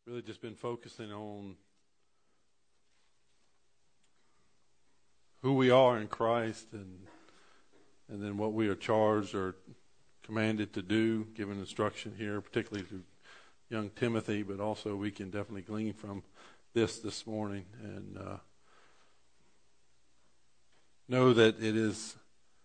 really just been focusing on who we are in Christ and then what we are charged or commanded to do, given instruction here, particularly to young Timothy, but also we can definitely glean from this morning and know that it is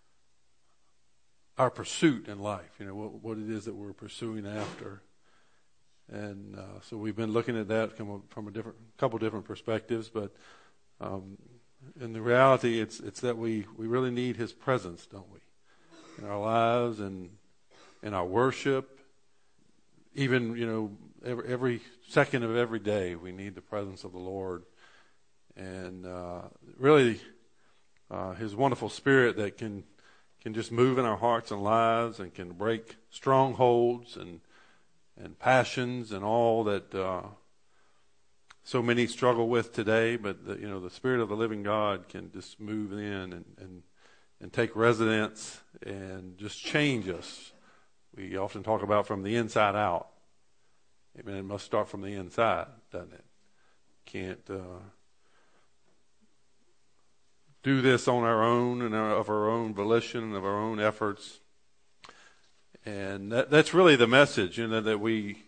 our pursuit in life, what it is that we're pursuing after. And so we've been looking at that from a couple different perspectives, but in the reality, it's that we really need His presence, don't we, in our lives and in our worship. Even every second of every day, we need the presence of the Lord, and really His wonderful Spirit that can just move in our hearts and lives and can break strongholds and passions and all that so many struggle with today. But the Spirit of the living God can just move in and take residence and just change us. We often talk about from the inside out. Amen. It must start from the inside, doesn't it? Can't do this on our own and of our own volition and of our own efforts. And that's really the message, that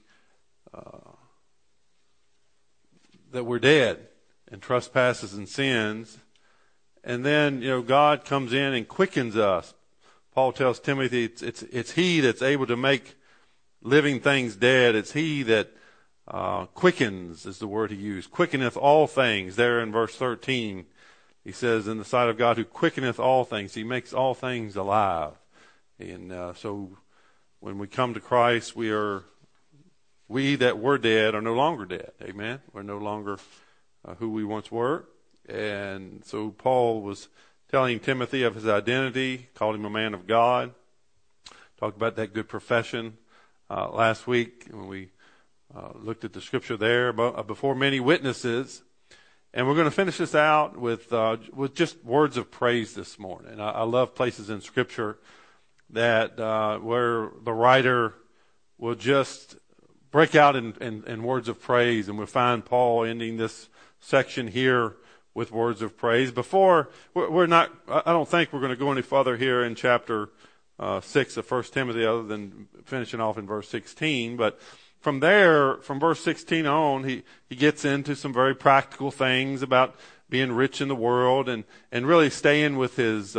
we're dead in trespasses and sins. And then, God comes in and quickens us. Paul tells Timothy it's He that's able to make living things dead. It's He that quickens, is the word he used. Quickeneth all things. There in verse 13, he says, in the sight of God who quickeneth all things. He makes all things alive. And so when we come to Christ, we that were dead are no longer dead. Amen. We're no longer who we once were. And so Paul was telling Timothy of his identity, called him a man of God. Talked about that good profession last week when we looked at the scripture there before many witnesses. And we're going to finish this out with just words of praise this morning. I love places in scripture that where the writer will just break out in words of praise, and we'll find Paul ending this section here with words of praise. Before I don't think we're going to go any further here in chapter 6 of 1 Timothy, other than finishing off in verse 16. But from there, from verse 16 on, he gets into some very practical things about being rich in the world and really staying with his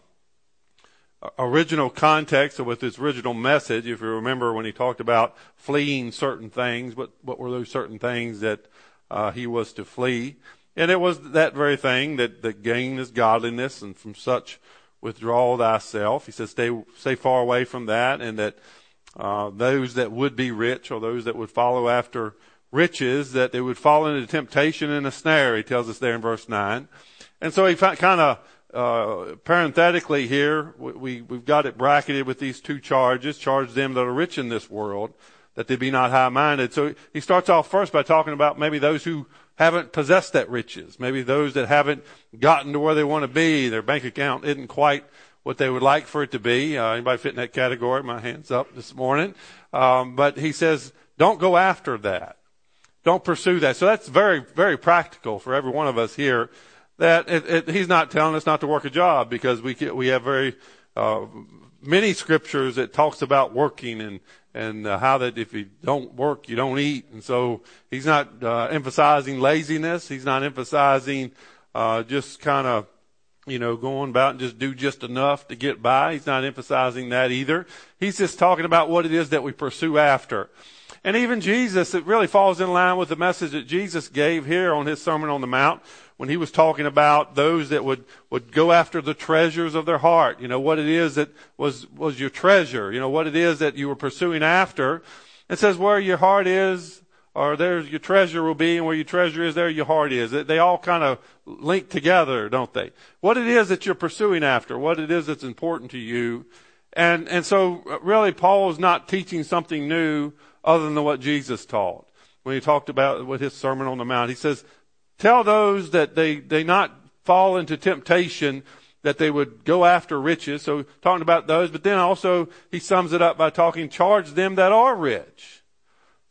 original context, or with his original message. If you remember when he talked about fleeing certain things, what were those certain things that he was to flee? And it was that very thing that gain is godliness, and from such withdraw thyself. He says stay far away from that, and that those that would be rich, or those that would follow after riches, that they would fall into temptation and a snare, he tells us there in verse 9. And so he kind of parenthetically here, we've got it bracketed with these two charges. Charge them that are rich in this world, that they be not high-minded. So he starts off first by talking about maybe those who haven't possessed that riches, maybe those that haven't gotten to where they want to be. Their bank account isn't quite what they would like for it to be. Anybody fit in that category? My hand's up this morning. But he says, don't go after that. Don't pursue that. So that's very, very practical for every one of us here. That he's not telling us not to work a job, because we have very many scriptures that talks about working and how that if you don't work, you don't eat. And so he's not emphasizing laziness. He's not emphasizing just kind of going about and just do just enough to get by. He's not emphasizing that either. He's just talking about what it is that we pursue after. And even Jesus, it really falls in line with the message that Jesus gave here on his Sermon on the Mount, when he was talking about those that would go after the treasures of their heart. What it is that was your treasure. What it is that you were pursuing after. It says where your heart is, or there's your treasure will be, and where your treasure is, there your heart is. They all kind of link together, don't they? What it is that you're pursuing after, what it is that's important to you. And so really Paul is not teaching something new other than what Jesus taught. When he talked about with his Sermon on the Mount, he says, tell those that they not fall into temptation, that they would go after riches. So talking about those, but then also he sums it up by charge them that are rich.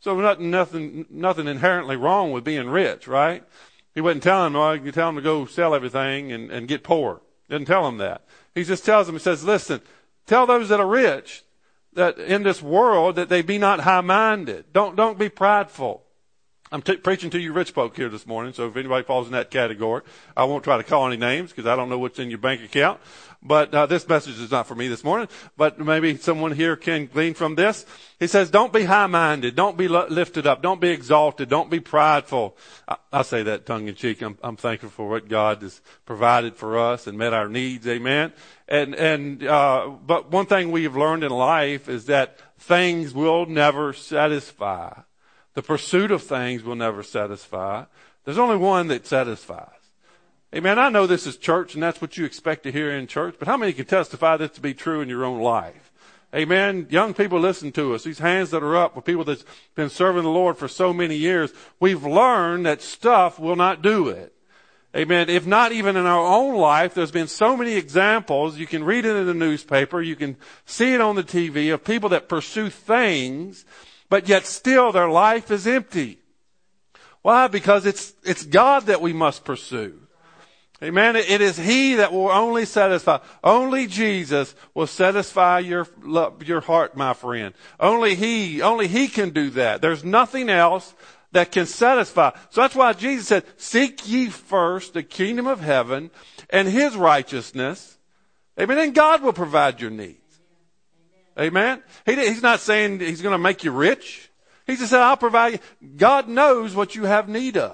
So nothing inherently wrong with being rich, right? He wasn't telling them, well, you tell them to go sell everything and get poor. Didn't tell them that. He just tells them, he says, listen, tell those that are rich that in this world that they be not high-minded. Don't be prideful. I'm preaching to you rich folk here this morning, so if anybody falls in that category, I won't try to call any names because I don't know what's in your bank account. But this message is not for me this morning, but maybe someone here can glean from this. He says, don't be high-minded. Don't be lifted up. Don't be exalted. Don't be prideful. I say that tongue-in-cheek. I'm thankful for what God has provided for us and met our needs. Amen. But one thing we have learned in life is that things will never satisfy. The pursuit of things will never satisfy. There's only one that satisfies. Amen. I know this is church and that's what you expect to hear in church, but how many can testify this to be true in your own life? Amen. Young people, listen to us. These hands that are up were people that's been serving the Lord for so many years. We've learned that stuff will not do it. Amen. If not even in our own life, there's been so many examples. You can read it in the newspaper. You can see it on the TV of people that pursue things, but yet still their life is empty. Why? Because it's God that we must pursue. Amen. It is He that will only satisfy. Only Jesus will satisfy your heart, my friend. Only He can do that. There's nothing else that can satisfy. So that's why Jesus said, seek ye first the kingdom of heaven and His righteousness. Amen. And God will provide your needs. Amen. He's not saying He's going to make you rich. He just said, I'll provide you. God knows what you have need of.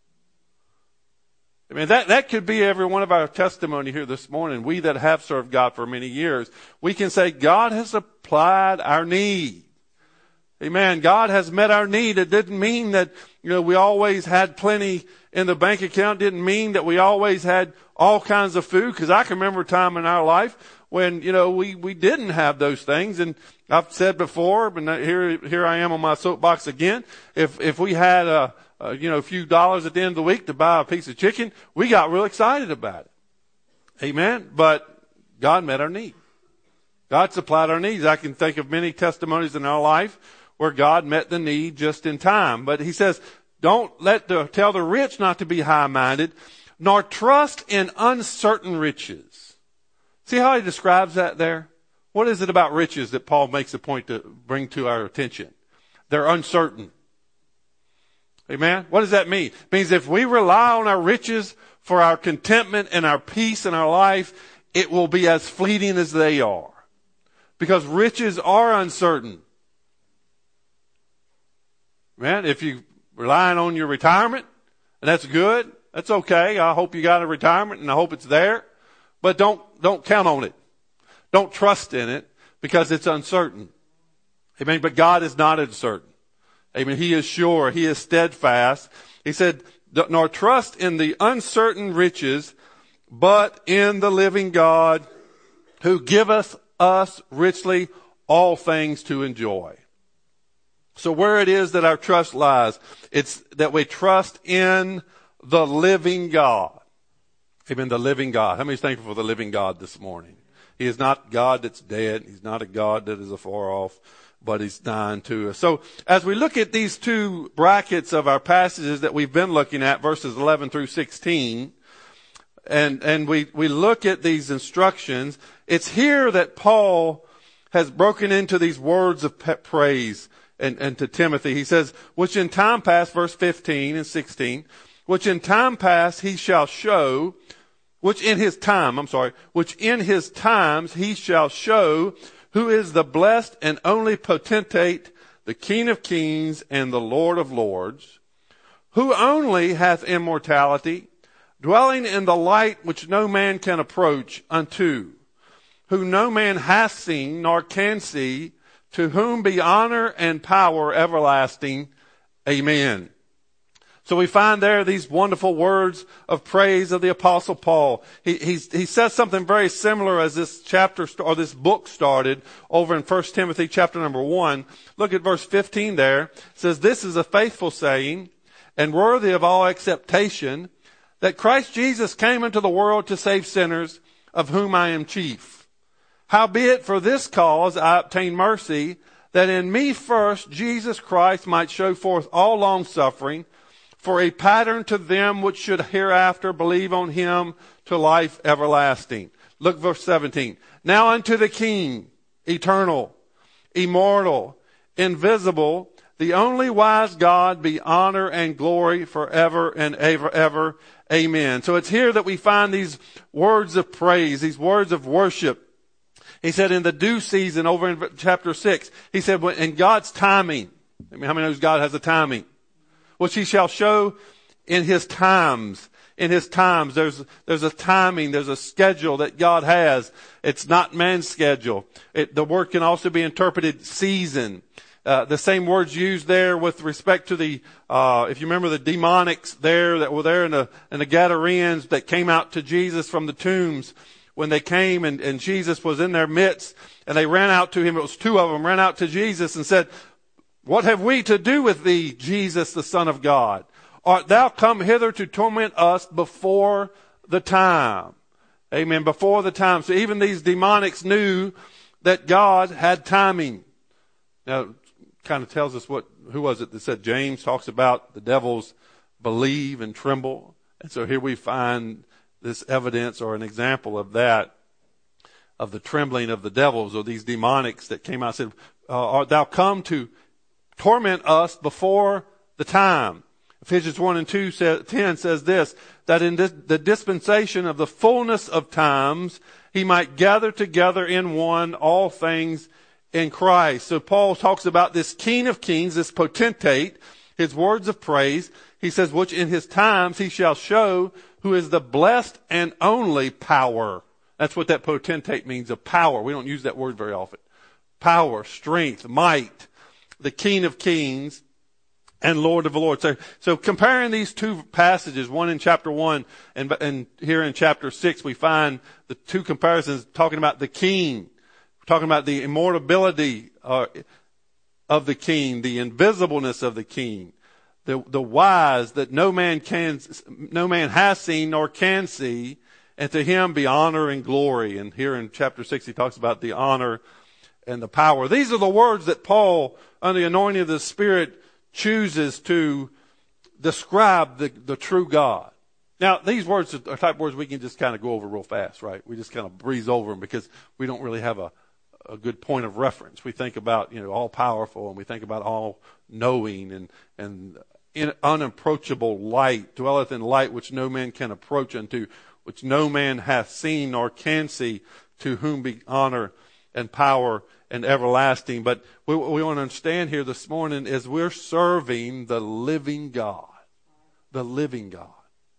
I mean, that could be every one of our testimony here this morning. We that have served God for many years, we can say God has supplied our need. Amen. God has met our need. It didn't mean that, we always had plenty in the bank account. Didn't mean that we always had all kinds of food. Because I can remember a time in our life when, we didn't have those things. And I've said before, but here I am on my soapbox again. If we had a few dollars at the end of the week to buy a piece of chicken, we got real excited about it. Amen. But God met our need. God supplied our needs. I can think of many testimonies in our life where God met the need just in time. But He says, tell the rich not to be high-minded, nor trust in uncertain riches. See how He describes that there? What is it about riches that Paul makes a point to bring to our attention? They're uncertain. Amen. What does that mean? It means if we rely on our riches for our contentment and our peace in our life, it will be as fleeting as they are. Because riches are uncertain. Man, if you relying on your retirement, and that's good, that's okay. I hope you got a retirement and I hope it's there. But don't count on it. Don't trust in it because it's uncertain. Amen. But God is not uncertain. Amen. He is sure. He is steadfast. He said, nor trust in the uncertain riches, but in the living God who giveth us richly all things to enjoy. So where it is that our trust lies, it's that we trust in the living God. Amen. The living God. How many is thankful for the living God this morning? He is not God that's dead. He's not a God that is afar off, but He's nigh to us. So as we look at these two brackets of our passages that we've been looking at, verses 11 through 16, and we look at these instructions, it's here that Paul has broken into these words of praise and to Timothy. He says, which in time past, verse 15 and 16, which in time past he shall show, which in his times he shall show who is the blessed and only potentate, the King of kings and the Lord of lords, who only hath immortality, dwelling in the light which no man can approach unto, who no man hath seen nor can see, to whom be honor and power everlasting. Amen. So we find there these wonderful words of praise of the Apostle Paul. He says something very similar as this chapter or this book started over in 1 Timothy chapter number 1. Look at verse 15 there. It says, this is a faithful saying and worthy of all acceptation, that Christ Jesus came into the world to save sinners, of whom I am chief. Howbeit for this cause I obtained mercy, that in me first Jesus Christ might show forth all longsuffering, for a pattern to them which should hereafter believe on him to life everlasting. Look verse 17. Now unto the King, eternal, immortal, invisible, the only wise God, be honor and glory forever and ever. Amen. So it's here that we find these words of praise, these words of worship. He said in the due season over in chapter 6, he said in God's timing. I mean, how many knows God has a timing? Which he shall show in his times. In his times, there's a timing, there's a schedule that God has. It's not man's schedule. The word can also be interpreted season. The same words used there with respect to the, if you remember the demonics there that were there in the Gadareans that came out to Jesus from the tombs when they came and Jesus was in their midst and they ran out to him. It was two of them ran out to Jesus and said, "What have we to do with thee, Jesus, the Son of God? Art thou come hither to torment us before the time?" Amen. Before the time. So even these demonics knew that God had timing. Now, kind of tells us who was it that said, James talks about the devils believe and tremble. And so here we find this evidence or an example of that, of the trembling of the devils or these demonics that came out and said, "Art thou come to torment us before the time?" Ephesians 1 and 10 says this, that in the dispensation of the fullness of times, he might gather together in one all things in Christ. So Paul talks about this King of Kings, this potentate, his words of praise. He says, which in his times he shall show who is the blessed and only power. That's what that potentate means, a power. We don't use that word very often. Power, strength, might, the King of Kings and Lord of the Lord. So comparing these two passages, one in chapter 1 and here in chapter 6, we find the two comparisons talking about the King, talking about the immortality of the King, the invisibleness of the King, the wise that no man has seen nor can see, and to him be honor and glory. And here in chapter 6, he talks about the honor and the power. These are the words that Paul, under the anointing of the Spirit, chooses to describe the true God. Now, these words are type of words we can just kind of go over real fast, right? We just kind of breeze over them because we don't really have a good point of reference. We think about, all powerful, and we think about all knowing and in unapproachable light, dwelleth in light which no man can approach unto, which no man hath seen nor can see, to whom be honor and power and everlasting. But we want to understand here this morning is we're serving the living God. The living God.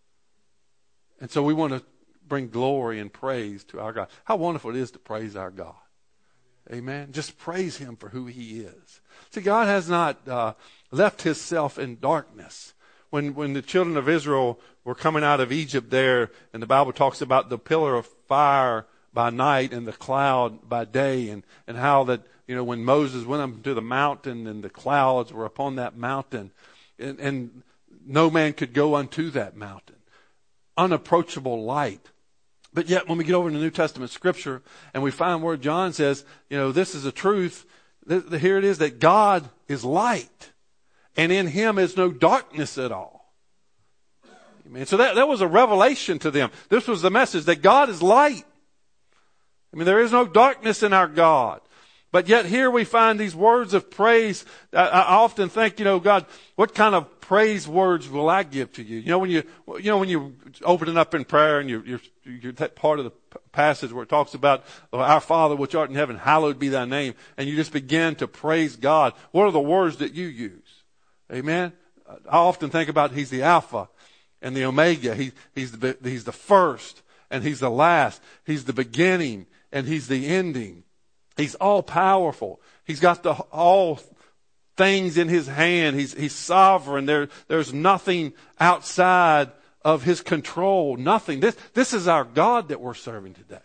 And so we want to bring glory and praise to our God. How wonderful it is to praise our God. Amen. Just praise him for who he is. See, God has not left himself in darkness. When the children of Israel were coming out of Egypt there, and the Bible talks about the pillar of fire by night and the cloud by day, and how that, when Moses went up to the mountain and the clouds were upon that mountain, and no man could go unto that mountain. Unapproachable light. But yet when we get over in the New Testament scripture and we find where John says, this is a truth, here it is that God is light and in him is no darkness at all. Amen. So that was a revelation to them. This was the message that God is light. There is no darkness in our God. But yet here we find these words of praise. I often think, God, what kind of praise words will I give to you? When you open it up in prayer and you're that part of the passage where it talks about our Father which art in heaven, hallowed be thy name. And you just begin to praise God. What are the words that you use? Amen. I often think about he's the Alpha and the Omega. He's the first and he's the last. He's the beginning and he's the ending. He's all powerful. He's got all things in his hand. He's sovereign. There's nothing outside of his control. Nothing. This is our God that we're serving today.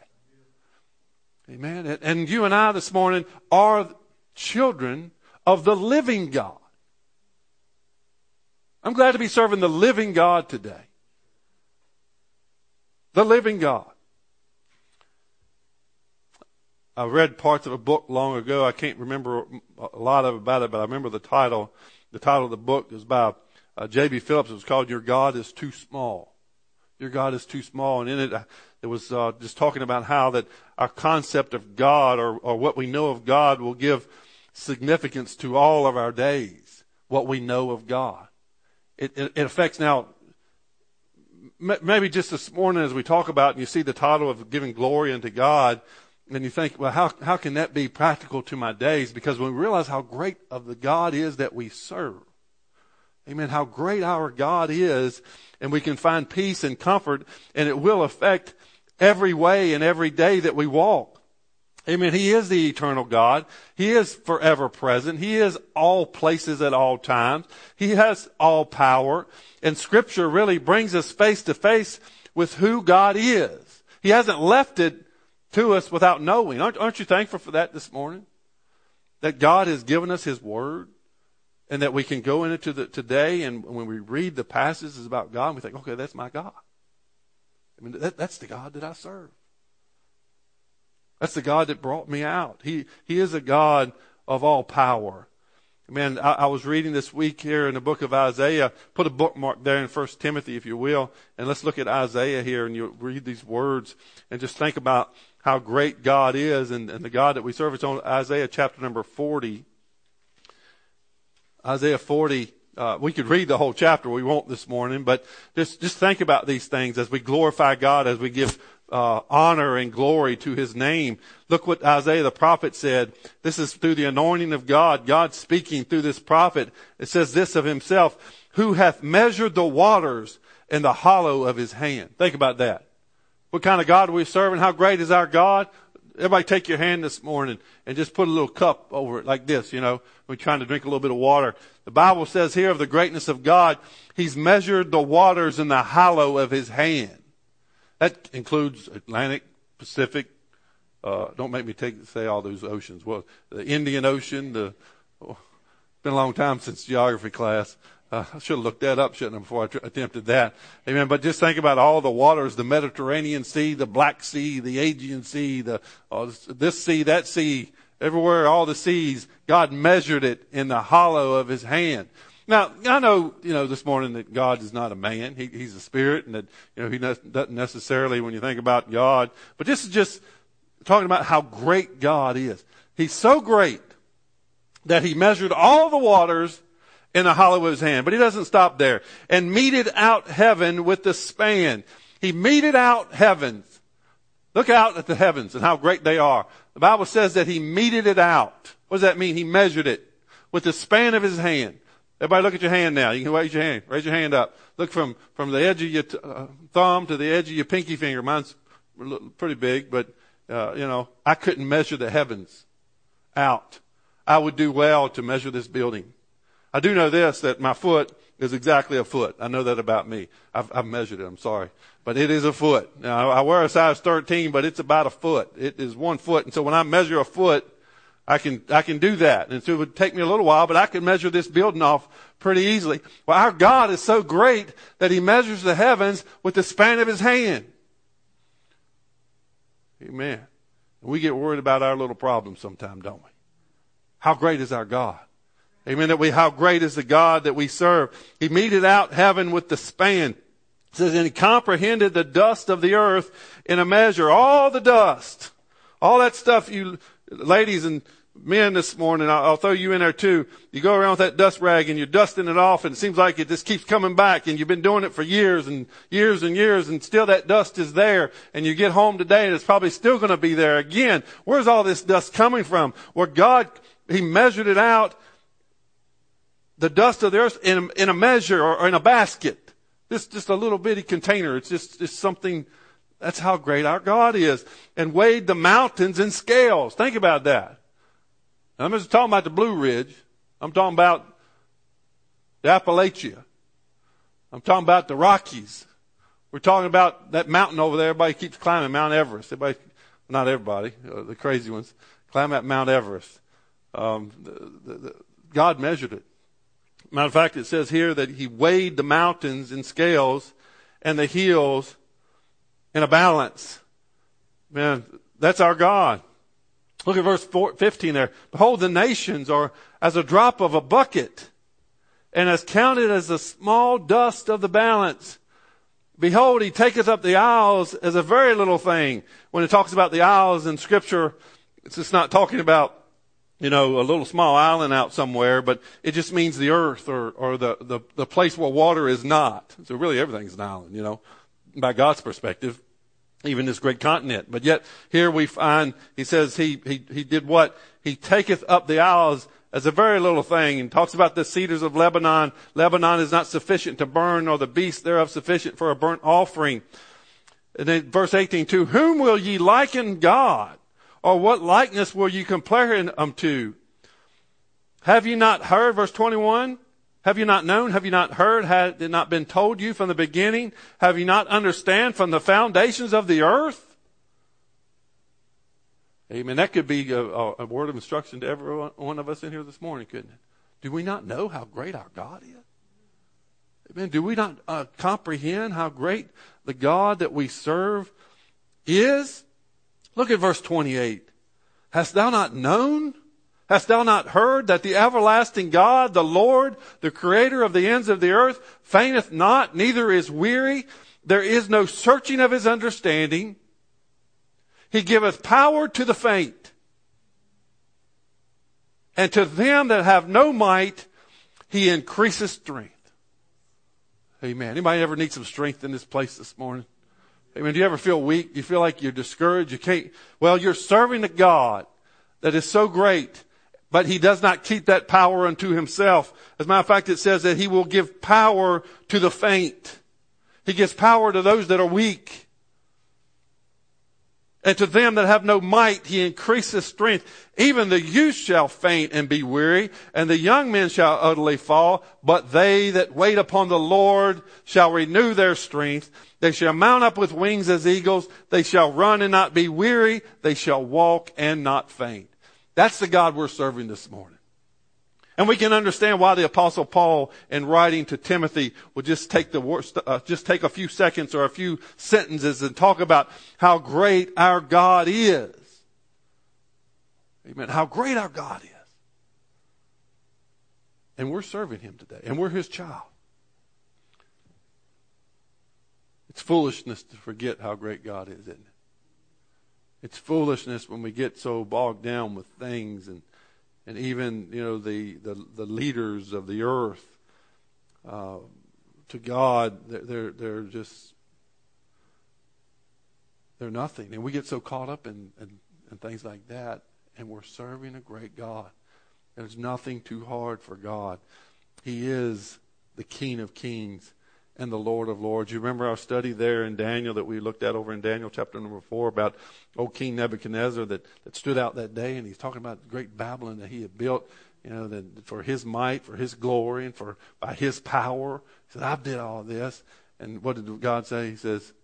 Amen. And you and I this morning are children of the living God. I'm glad to be serving the living God today. The living God. I read parts of a book long ago. I can't remember a lot about it, but I remember the title. The title of the book is by J.B. Phillips. It was called "Your God is Too Small." Your God is too small. And in it was just talking about how that our concept of God or what we know of God will give significance to all of our days, what we know of God. It affects now, maybe just this morning as we talk about and you see the title of giving glory unto God, and you think, well, how can that be practical to my days? Because when we realize how great of the God is that we serve, amen, how great our God is, and we can find peace and comfort, and it will affect every way and every day that we walk. Amen. He is the eternal God. He is forever present. He is all places at all times. He has all power. And Scripture really brings us face to face with who God is. He hasn't left it to us without knowing. Aren't you thankful for that this morning? That God has given us His Word, and that we can go into today, and when we read the passages about God, we think, okay, that's my God. I mean, that's the God that I serve. That's the God that brought me out. He is a God of all power. Man, I was reading this week here in the book of Isaiah. Put a bookmark there in 1 Timothy, if you will. And let's look at Isaiah here, and you'll read these words and just think about how great God is and the God that we serve. It's on Isaiah chapter number 40. Isaiah 40. We could read the whole chapter. We won't this morning, but just think about these things as we glorify God, as we give honor and glory to His name. Look what Isaiah the prophet said. This is through the anointing of God. God speaking through this prophet. It says this of Himself, who hath measured the waters in the hollow of His hand. Think about that. What kind of God are we serving? How great is our God? Everybody take your hand this morning and just put a little cup over it like this, we're trying to drink a little bit of water. The Bible says here of the greatness of God, He's measured the waters in the hollow of His hand. That includes Atlantic, Pacific. Don't make me say all those oceans. Well, the Indian Ocean. It's been a long time since geography class. I should have looked that up, shouldn't I, before I attempted that. Amen. But just think about all the waters: the Mediterranean Sea, the Black Sea, the Aegean Sea, this sea, that sea, everywhere, all the seas. God measured it in the hollow of His hand. Now, I know, this morning that God is not a man. He's a spirit, and that, He doesn't necessarily, when you think about God. But this is just talking about how great God is. He's so great that He measured all the waters in the hollow of His hand. But He doesn't stop there. And meted out heaven with the span. He meted out heavens. Look out at the heavens and how great they are. The Bible says that He meted it out. What does that mean? He measured it with the span of His hand. Everybody look at your hand now. You can raise your hand. Raise your hand up. Look from the edge of your thumb to the edge of your pinky finger. Mine's pretty big, but, I couldn't measure the heavens out. I would do well to measure this building. I do know this, that my foot is exactly a foot. I know that about me. I've measured it. I'm sorry. But it is a foot. Now, I wear a size 13, but it's about a foot. It is 1 foot. And so when I measure a foot, I can do that. And so it would take me a little while, but I could measure this building off pretty easily. Well, our God is so great that He measures the heavens with the span of His hand. Amen. And we get worried about our little problems sometimes, don't we? How great is our God? Amen. How great is the God that we serve? He meted out heaven with the span. It says, and He comprehended the dust of the earth in a measure. All the dust. All that stuff, you ladies and men this morning, I'll throw you in there too. You go around with that dust rag and you're dusting it off, and it seems like it just keeps coming back, and you've been doing it for years and years and years, and still that dust is there, and you get home today and it's probably still going to be there again. Where's all this dust coming from? Well, God, He measured it out, the dust of the earth, in a measure or in a basket. This just a little bitty container. It's just something. That's how great our God is. And weighed the mountains in scales. Think about that. Now, I'm just talking about the Blue Ridge. I'm talking about the Appalachia. I'm talking about the Rockies. We're talking about that mountain over there. Everybody keeps climbing Mount Everest. Not everybody, the crazy ones, climb that Mount Everest. God measured it. Matter of fact, it says here that He weighed the mountains in scales and the hills in a balance. Man, that's our God. Look at verse 15 there. Behold, the nations are as a drop of a bucket, and as counted as the small dust of the balance. Behold, he taketh up the isles as a very little thing. When it talks about the isles in Scripture, it's just not talking about, a little small island out somewhere, but it just means the earth or the place where water is not. So really everything's an island, by God's perspective, even this great continent. But yet here we find, he says he did what? He taketh up the isles as a very little thing, and talks about the cedars of Lebanon. Lebanon is not sufficient to burn, nor the beasts thereof sufficient for a burnt offering. And then verse 18, to whom will ye liken God? Or what likeness will ye compare him unto? Have ye not heard, verse 21, have you not known, have you not heard, had it not been told you from the beginning? Have you not understand from the foundations of the earth? Amen. That could be a word of instruction to every one of us in here this morning, couldn't it? Do we not know how great our God is? Amen. Do we not comprehend how great the God that we serve is? Look at verse 28. Hast thou not known? Hast thou not heard that the everlasting God, the Lord, the creator of the ends of the earth, fainteth not, neither is weary? There is no searching of his understanding. He giveth power to the faint. And to them that have no might, he increaseth strength. Amen. Anybody ever need some strength in this place this morning? Amen. Do you ever feel weak? Do you feel like you're discouraged? You can't. Well, you're serving a God that is so great, but he does not keep that power unto himself. As a matter of fact, it says that he will give power to the faint. He gives power to those that are weak. And to them that have no might, he increaseth strength. Even the youth shall faint and be weary, and the young men shall utterly fall. But they that wait upon the Lord shall renew their strength. They shall mount up with wings as eagles. They shall run and not be weary. They shall walk and not faint. That's the God we're serving this morning. And we can understand why the Apostle Paul, in writing to Timothy, would just take a few seconds or a few sentences and talk about how great our God is. Amen. How great our God is. And we're serving him today. And we're his child. It's foolishness to forget how great God is, isn't it? It's foolishness when we get so bogged down with things and even, the leaders of the earth, to God, they're nothing. And we get so caught up in things like that, and we're serving a great God. There's nothing too hard for God. He is the King of Kings and the Lord of Lords. You remember our study there in Daniel that we looked at over in Daniel chapter number 4 about old King Nebuchadnezzar that stood out that day, and he's talking about the great Babylon that he had built, that for his might, for his glory, and by his power. He said, I did all this. And what did God say? He says,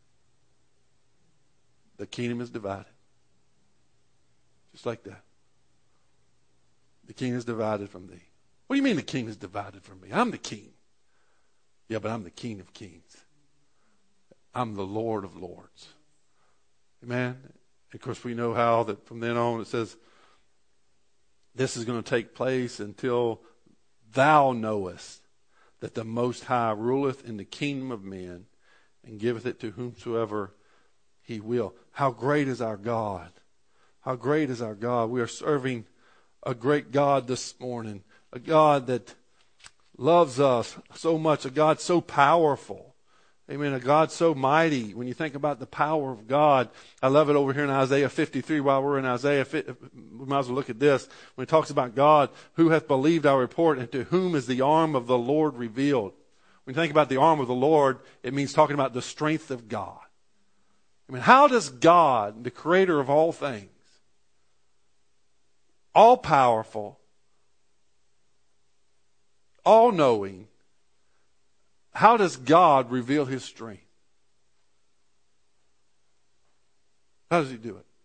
the kingdom is divided. Just like that. The king is divided from thee. What do you mean the king is divided from me? I'm the king. Yeah, but I'm the King of Kings. I'm the Lord of Lords. Amen? And of course, we know how that from then on it says, this is going to take place until thou knowest that the Most High ruleth in the kingdom of men and giveth it to whomsoever he will. How great is our God? How great is our God? We are serving a great God this morning. A God that loves us so much, a God so powerful. Amen. A God so mighty. When you think about the power of God, I love it over here in Isaiah 53. While we're in Isaiah, we might as well look at this. When it talks about God, who hath believed our report, and to whom is the arm of the Lord revealed? When you think about the arm of the Lord, it means talking about the strength of God. I mean, how does God, the creator of all things, all powerful, all-knowing, how does God reveal his strength? How does he do it?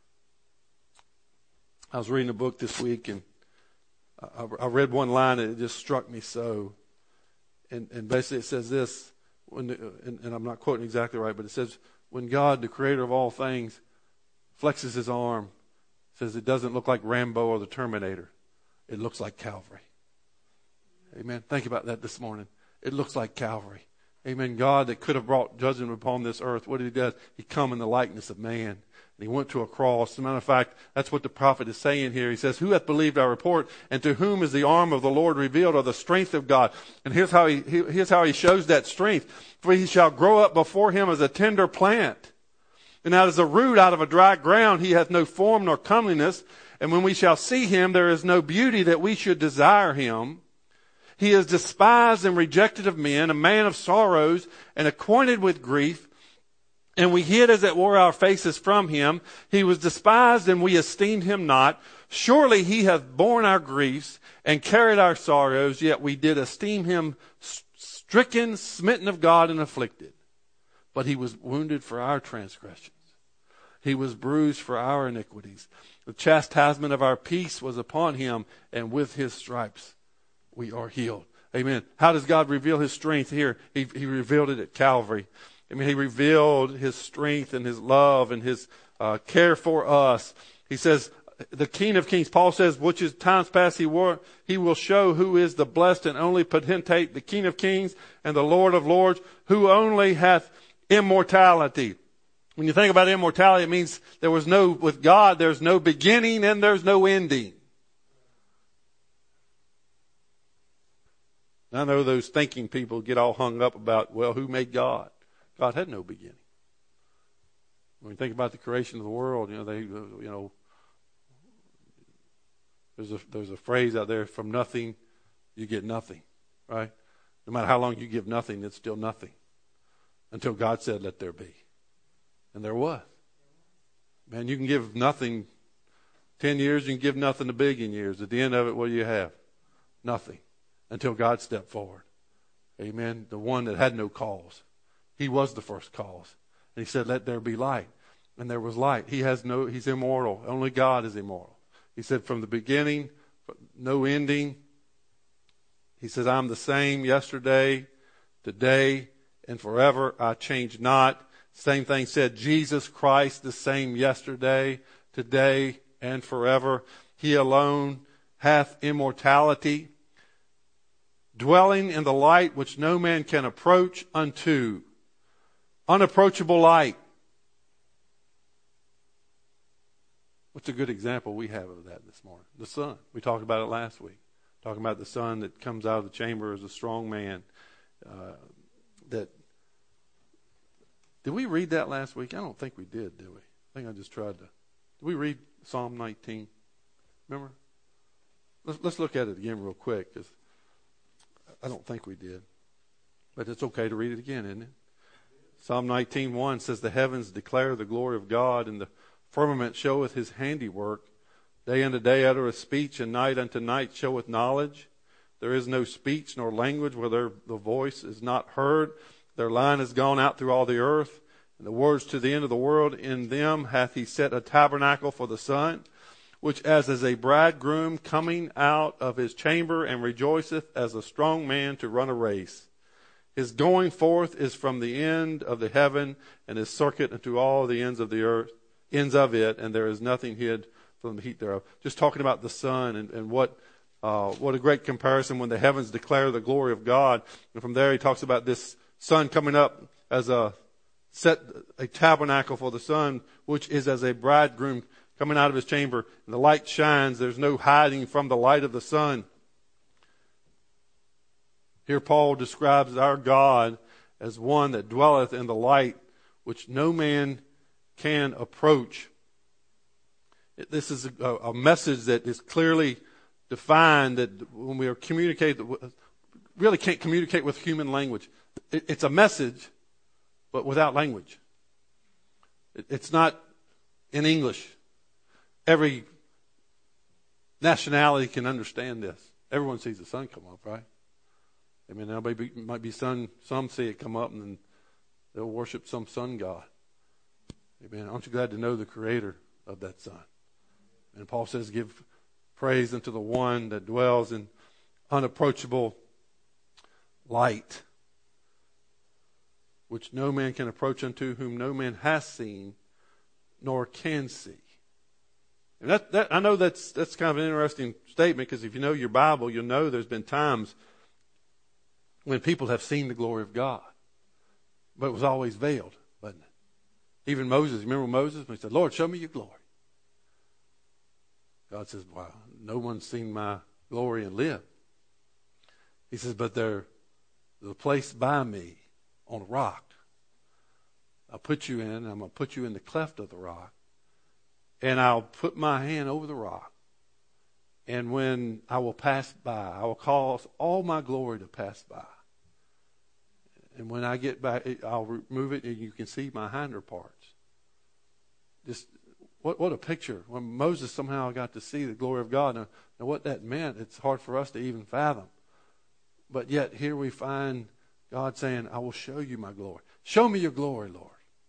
I was reading a book this week, and I read one line, and it just struck me so. And basically it says this, and I'm not quoting exactly right, but it says, when God, the creator of all things, flexes his arm, It says it doesn't look like Rambo or the Terminator. It looks like Calvary. Amen. Think about that this morning. It looks like Calvary. Amen. God that could have brought judgment upon this earth, what did he do? He come in the likeness of man. And he went to a cross. As a matter of fact, that's what the prophet is saying here. He says, who hath believed our report? And to whom is the arm of the Lord revealed, or the strength of God? And here's how he shows that strength. For he shall grow up before him as a tender plant. And as a root out of a dry ground, he hath no form nor comeliness. And when we shall see him, there is no beauty that we should desire him. He is despised and rejected of men, a man of sorrows and acquainted with grief. And we hid as it were our faces from him. He was despised and we esteemed him not. Surely he hath borne our griefs and carried our sorrows, yet we did esteem him stricken, smitten of God, and afflicted. But he was wounded for our transgressions. He was bruised for our iniquities. The chastisement of our peace was upon him, and with his stripes we are healed. Amen. How does God reveal his strength here? He revealed it at Calvary. I mean, he revealed his strength and his love and his care for us. He says, the King of Kings, Paul says, which is times past he will show who is the blessed and only potentate, the King of Kings and the Lord of Lords, who only hath immortality. When you think about immortality, it means with God, there's no beginning and there's no ending. I know those thinking people get all hung up about, well, who made God? God had no beginning. When you think about the creation of the world, there's a phrase out there, from nothing you get nothing, right? No matter how long you give nothing, it's still nothing. Until God said, let there be. And there was. Man, you can give nothing 10 years, you can give nothing a billion years. At the end of it, what do you have? Nothing. Until God stepped forward. Amen. The one that had no cause. He was the first cause. And he said, let there be light. And there was light. He's immortal. Only God is immortal. He said, from the beginning, no ending. He says, I'm the same yesterday, today, and forever. I change not. Same thing said, Jesus Christ, the same yesterday, today, and forever. He alone hath immortality, dwelling in the light which no man can approach unto. Unapproachable light. What's a good example we have of that this morning? The sun. We talked about it last week. Talking about the sun that comes out of the chamber as a strong man. Did we read that last week? I don't think we did we? I think I just tried to. Did we read Psalm 19? Remember? Let's look at it again real quick, because I don't think we did. But it's okay to read it again, isn't it? Psalm 19:1 says, the heavens declare the glory of God, and the firmament showeth his handiwork. Day unto day uttereth speech, and night unto night showeth knowledge. There is no speech nor language where the voice is not heard. Their line is gone out through all the earth, and the words to the end of the world. In them hath he set a tabernacle for the sun, which as is a bridegroom coming out of his chamber, and rejoiceth as a strong man to run a race. His going forth is from the end of the heaven, and his circuit unto all the ends of the earth, ends of it, and there is nothing hid from the heat thereof. Just talking about the sun and what a great comparison when the heavens declare the glory of God. And from there he talks about this sun coming up as a tabernacle for the sun, which is as a bridegroom coming out of his chamber. And the light shines. There's no hiding from the light of the sun. Here Paul describes our God as one that dwelleth in the light, which no man can approach. This is a message that is clearly defined, that when we are really can't communicate with human language. It's a message, but without language. It's not in English. Every nationality can understand this. Everyone sees the sun come up, right? I mean, there might be some see it come up and then they'll worship some sun god. Amen. Aren't you glad to know the creator of that sun? And Paul says, give praise unto the one that dwells in unapproachable light, which no man can approach unto, whom no man has seen nor can see. And I know that's kind of an interesting statement, because if you know your Bible, you'll know there's been times when people have seen the glory of God. But it was always veiled, wasn't it? Even Moses, remember Moses when he said, Lord, show me your glory. God says, wow, no one's seen my glory and lived. He says, but there's a place by me on a rock. I'll put you in, and I'm going to put you in the cleft of the rock. And I'll put my hand over the rock. And when I will pass by, I will cause all my glory to pass by. And when I get back, I'll remove it, and you can see my hinder parts. Just what a picture. When Moses somehow got to see the glory of God. Now what that meant, it's hard for us to even fathom. But yet here we find God saying, I will show you my glory. Show me your glory, Lord.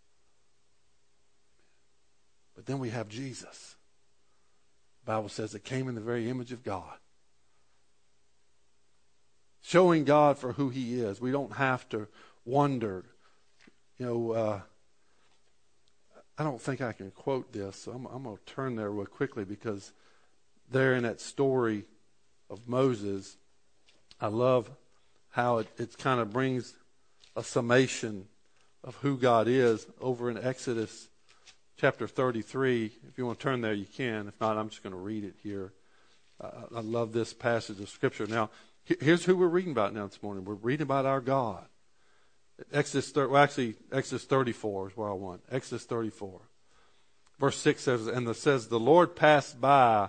But then we have Jesus. The Bible says it came in the very image of God. Showing God for who he is. We don't have to wonder. I don't think I can quote this, so I'm going to turn there real quickly, because there in that story of Moses, I love how it kind of brings a summation of who God is over in Exodus chapter 33. If you want to turn there, you can. If not, I'm just going to read it here. I love this passage of Scripture. Now, here's who we're reading about now this morning. We're reading about our God. Exodus 34 is where I want. Exodus 34. Verse 6 says, and it says, the Lord passed by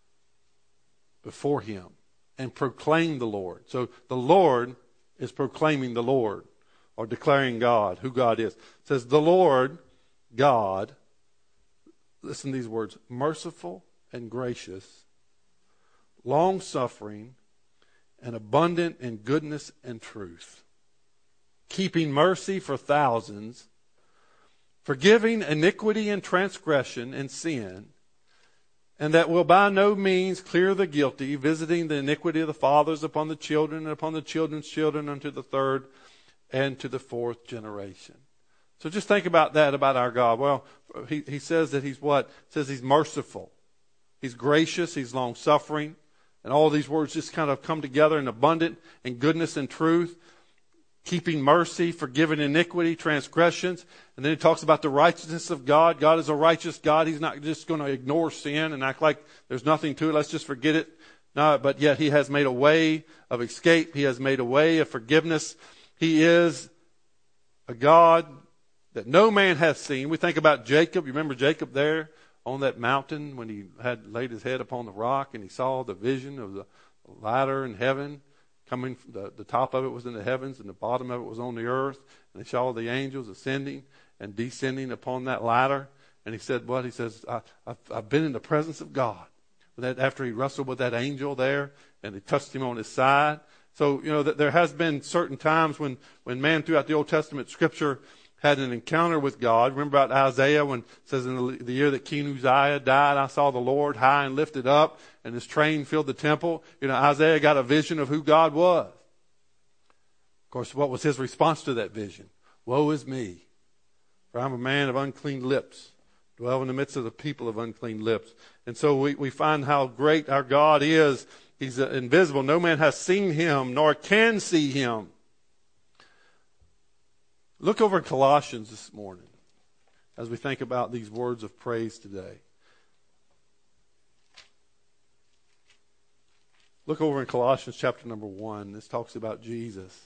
before him and proclaimed the Lord. So the Lord is proclaiming the Lord, or declaring God, who God is. It says, the Lord God, listen to these words, merciful and gracious, long-suffering, and abundant in goodness and truth, keeping mercy for thousands, forgiving iniquity and transgression and sin, and that will by no means clear the guilty, visiting the iniquity of the fathers upon the children and upon the children's children unto the third and to the fourth generation. So just think about that, about our God. Well, he says that he's what? It says he's merciful. He's gracious. He's long-suffering. And all these words just kind of come together in abundant in goodness and truth. Keeping mercy, forgiving iniquity, transgressions. And then he talks about the righteousness of God. God is a righteous God. He's not just going to ignore sin and act like there's nothing to it. Let's just forget it. No, but yet he has made a way of escape. He has made a way of forgiveness. He is a God that no man hath seen. We think about Jacob. You remember Jacob there on that mountain when he had laid his head upon the rock and he saw the vision of the ladder in heaven. Coming, the top of it was in the heavens and the bottom of it was on the earth. And he saw the angels ascending and descending upon that ladder. And he said, what? He says, I've been in the presence of God. After he wrestled with that angel there and he touched him on his side. So, there has been certain times when man throughout the Old Testament Scripture had an encounter with God. Remember about Isaiah when it says in the year that King Uzziah died, I saw the Lord high and lifted up, and his train filled the temple. Isaiah got a vision of who God was. Of course, what was his response to that vision? Woe is me, for I'm a man of unclean lips, dwell in the midst of the people of unclean lips. And so we find how great our God is. He's invisible. No man has seen him, nor can see him. Look over in Colossians this morning as we think about these words of praise today. Look over in Colossians chapter number 1. This talks about Jesus.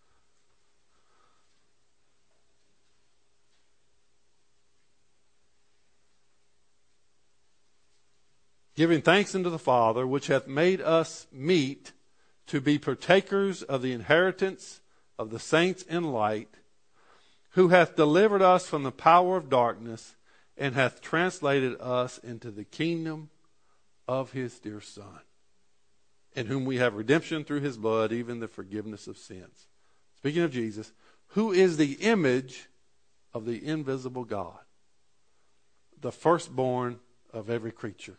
Giving thanks unto the Father, which hath made us meet to be partakers of the inheritance of the saints in light, who hath delivered us from the power of darkness, and hath translated us into the kingdom of his dear Son, in whom we have redemption through his blood, even the forgiveness of sins. Speaking of Jesus, who is the image of the invisible God, the firstborn of every creature.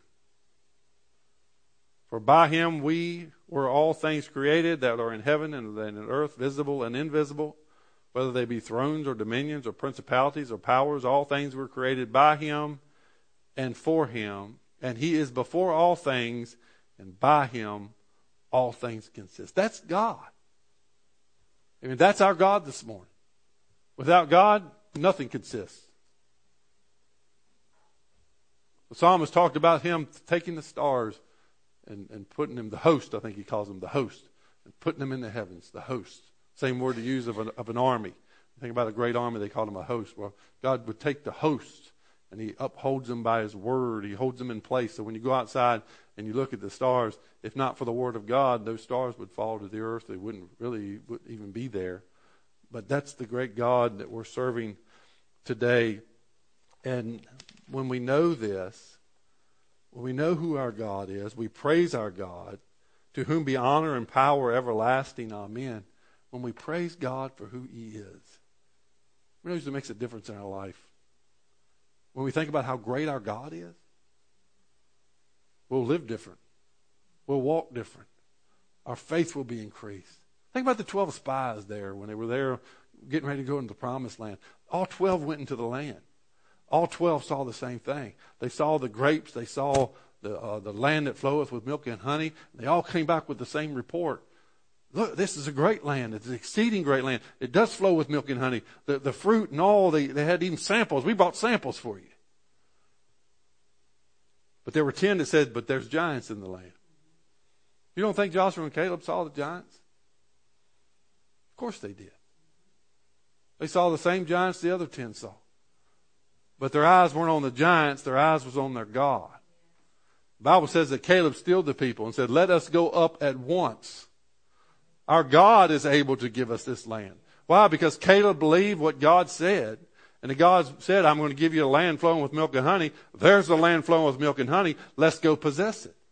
For by him we were all things created that are in heaven and in earth, visible and invisible, whether they be thrones or dominions or principalities or powers. All things were created by him and for him. And he is before all things, and by him all things consist. That's God. I mean, that's our God this morning. Without God, nothing consists. The psalmist talked about him taking the stars and putting them, the host, I think he calls them the host, and putting them in the heavens, the host. Same word to use of an army. Think about a great army, they call them a host. Well, God would take the hosts and he upholds them by his word. He holds them in place. So when you go outside and you look at the stars, if not for the word of God, those stars would fall to the earth. They wouldn't even be there. But that's the great God that we're serving today. And when we know this, when we know who our God is, we praise our God, to whom be honor and power everlasting. Amen. When we praise God for who he is, we know it makes a difference in our life. When we think about how great our God is, we'll live different. We'll walk different. Our faith will be increased. Think about the 12 spies there when they were there getting ready to go into the promised land. All 12 went into the land. All 12 saw the same thing. They saw the grapes. They saw the land that floweth with milk and honey. They all came back with the same report. Look, this is a great land. It's an exceeding great land. It does flow with milk and honey. The fruit and all, they had even samples. We brought samples for you. But there were 10 that said, but there's giants in the land. You don't think Joshua and Caleb saw the giants? Of course they did. They saw the same giants the other 10 saw. But their eyes weren't on the giants. Their eyes was on their God. The Bible says that Caleb stilled the people and said, let us go up at once. Our God is able to give us this land. Why? Because Caleb believed what God said. And God said, I'm going to give you a land flowing with milk and honey. There's the land flowing with milk and honey. Let's go possess it.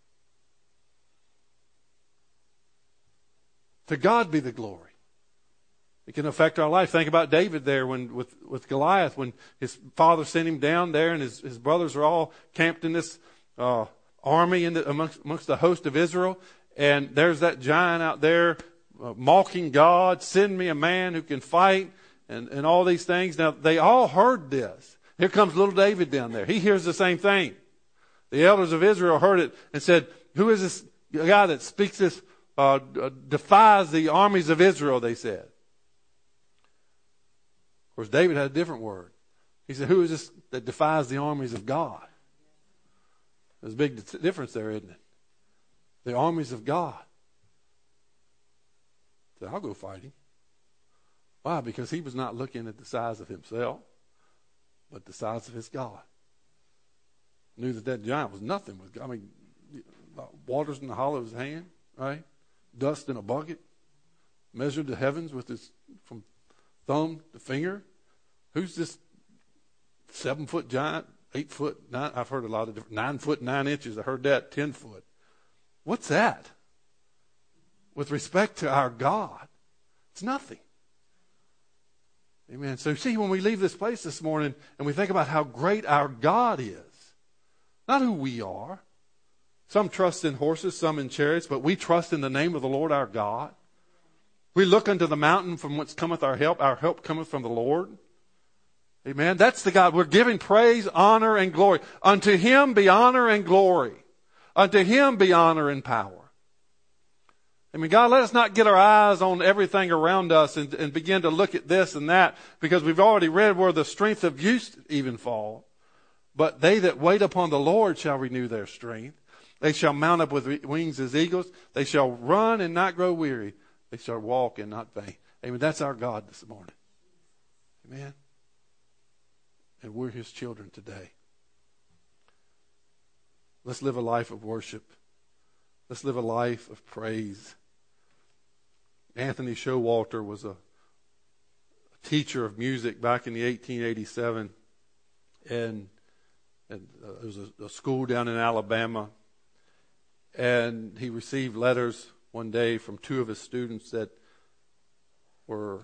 To God be the glory. It can affect our life. Think about David there with Goliath, when his father sent him down there and his brothers are all camped in this army amongst the host of Israel. And there's that giant out there mocking God. Send me a man who can fight and all these things. Now, they all heard this. Here comes little David down there. He hears the same thing. The elders of Israel heard it and said, who is this guy that speaks this, defies the armies of Israel, they said. Of course, David had a different word. He said, who is this that defies the armies of God? There's a big difference there, isn't it? The armies of God. So I'll go fight him. Why? Because he was not looking at the size of himself, but the size of his God. Knew that giant was nothing. Waters in the hollow of his hand, right? Dust in a bucket. Measured the heavens with his, from thumb to finger. Who's this 7-foot giant? 8 foot, 9, I've heard a lot of different, 9 foot, 9 inches. I heard that, 10 foot. What's that? With respect to our God, it's nothing. Amen. So see, when we leave this place this morning and we think about how great our God is, not who we are. Some trust in horses, some in chariots, but we trust in the name of the Lord our God. We look unto the mountain from whence cometh our help. Our help cometh from the Lord. Amen. That's the God. We're giving praise, honor, and glory. Unto him be honor and glory. Unto him be honor and power. I mean, God, let us not get our eyes on everything around us and begin to look at this and that, because we've already read where the strength of youth even fall. But they that wait upon the Lord shall renew their strength. They shall mount up with wings as eagles. They shall run and not grow weary. They shall walk and not faint. Amen. That's our God this morning. Amen. And we're his children today. Let's live a life of worship. Let's live a life of praise. Anthony Showalter was a teacher of music back in the 1887. And there was a school down in Alabama. And he received letters one day from 2 of his students that were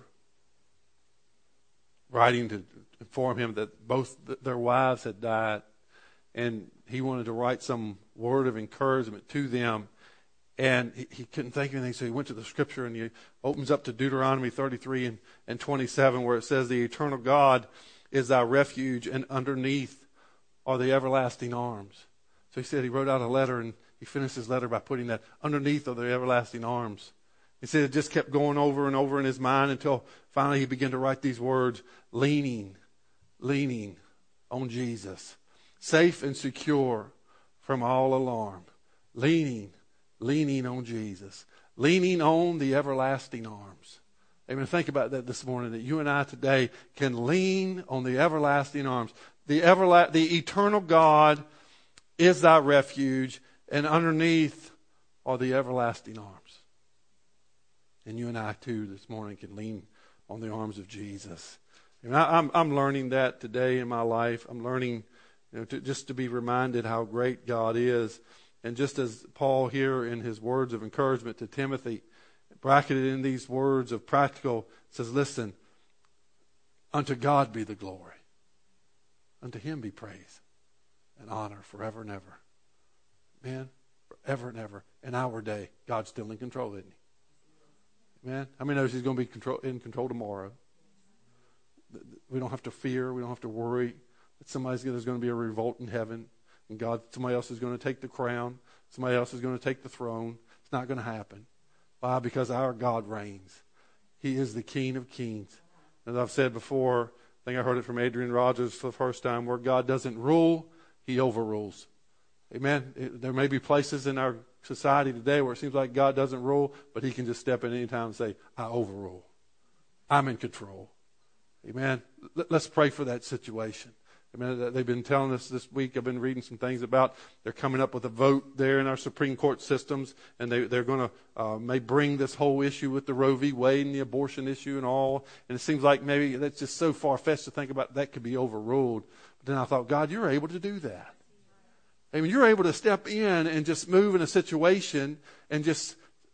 writing to inform him that both their wives had died. And he wanted to write some word of encouragement to them. And he couldn't think of anything, so he went to the scripture and he opens up to Deuteronomy 33 and 27, where it says, the eternal God is thy refuge, and underneath are the everlasting arms. So he said he wrote out a letter, and he finished his letter by putting that underneath of the everlasting arms. He said it just kept going over and over in his mind until finally he began to write these words, leaning on Jesus, safe and secure from all alarm, leaning on Jesus, leaning on the everlasting arms. Amen. Think about that this morning, that you and I today can lean on the everlasting arms. The eternal God is thy refuge, and underneath are the everlasting arms. And you and I too this morning can lean on the arms of Jesus. And I'm learning that today in my life. I'm learning, just to be reminded how great God is. And just as Paul here in his words of encouragement to Timothy, bracketed in these words of practical, says, listen, unto God be the glory. Unto him be praise and honor forever and ever. Man, forever and ever. In our day, God's still in control, isn't he? Man, how many knows he's going to be in control tomorrow? We don't have to fear. We don't have to worry that there's going to be a revolt in heaven, and somebody else is going to take the crown. Somebody else is going to take the throne. It's not going to happen. Why? Because our God reigns. He is the King of kings. As I've said before, I think I heard it from Adrian Rogers for the first time, where God doesn't rule, he overrules. Amen. There may be places in our society today where it seems like God doesn't rule, but he can just step in any time and say, I overrule. I'm in control. Amen. Let's pray for that situation. Amen. They've been telling us this week, I've been reading some things about, they're coming up with a vote there in our Supreme Court systems, and they're going to may bring this whole issue with the Roe v. Wade and the abortion issue and all. And it seems like maybe that's just so far-fetched to think about that could be overruled. But then I thought, God, you're able to do that. I mean, you're able to step in and just move in a situation and just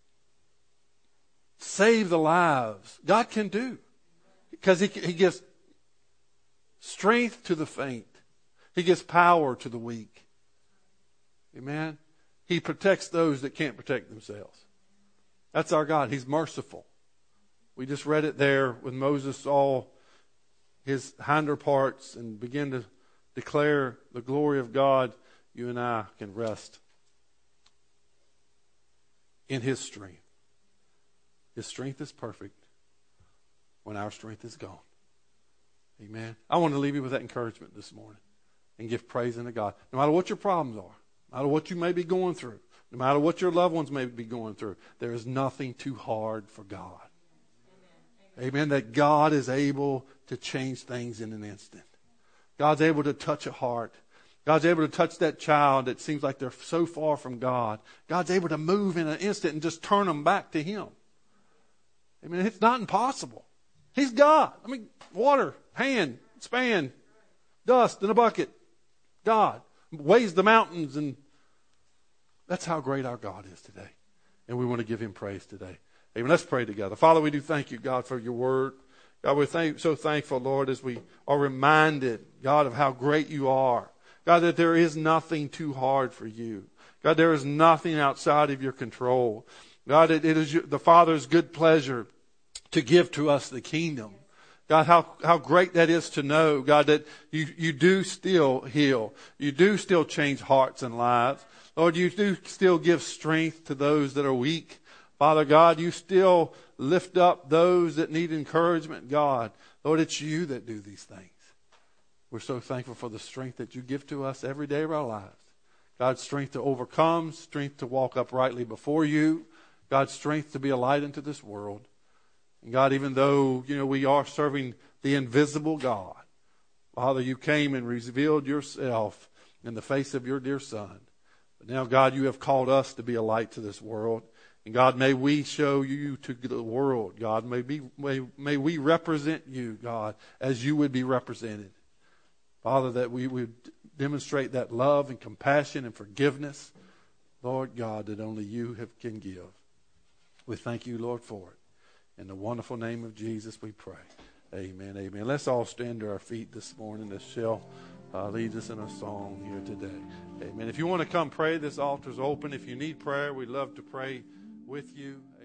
save the lives. God can do. Because he gives strength to the faint. He gives power to the weak. Amen. He protects those that can't protect themselves. That's our God. He's merciful. We just read it there when Moses saw his hinder parts and began to declare the glory of God. You and I can rest in his strength. His strength is perfect when our strength is gone. Amen. I want to leave you with that encouragement this morning and give praise unto God. No matter what your problems are, no matter what you may be going through, no matter what your loved ones may be going through, there is nothing too hard for God. Amen. That God is able to change things in an instant. God's able to touch a heart. God's able to touch that child that seems like they're so far from God. God's able to move in an instant and just turn them back to him. Amen. It's not impossible. He's God. I mean, water, hand, span, dust in a bucket. God weighs the mountains, and that's how great our God is today. And we want to give him praise today. Amen. Let's pray together. Father, we do thank you, God, for your word. God, we're so thankful, Lord, as we are reminded, God, of how great you are. God, that there is nothing too hard for you. God, there is nothing outside of your control. God, it is the Father's good pleasure to give to us the kingdom. God, how great that is to know, God, that you do still heal. You do still change hearts and lives. Lord, you do still give strength to those that are weak. Father God, you still lift up those that need encouragement. God, Lord, it's you that do these things. We're so thankful for the strength that you give to us every day of our lives. God's strength to overcome, strength to walk uprightly before you, God's strength to be a light into this world. And God, even though, we are serving the invisible God, Father, you came and revealed yourself in the face of your dear Son. But now, God, you have called us to be a light to this world. And God, may we show you to the world, God. May we represent you, God, as you would be represented. Father, that we would demonstrate that love and compassion and forgiveness, Lord God, that only you can give. We thank you, Lord, for it. In the wonderful name of Jesus, we pray. Amen, amen. Let's all stand to our feet this morning as Shell leads us in a song here today. Amen. If you want to come pray, this altar's open. If you need prayer, we'd love to pray with you.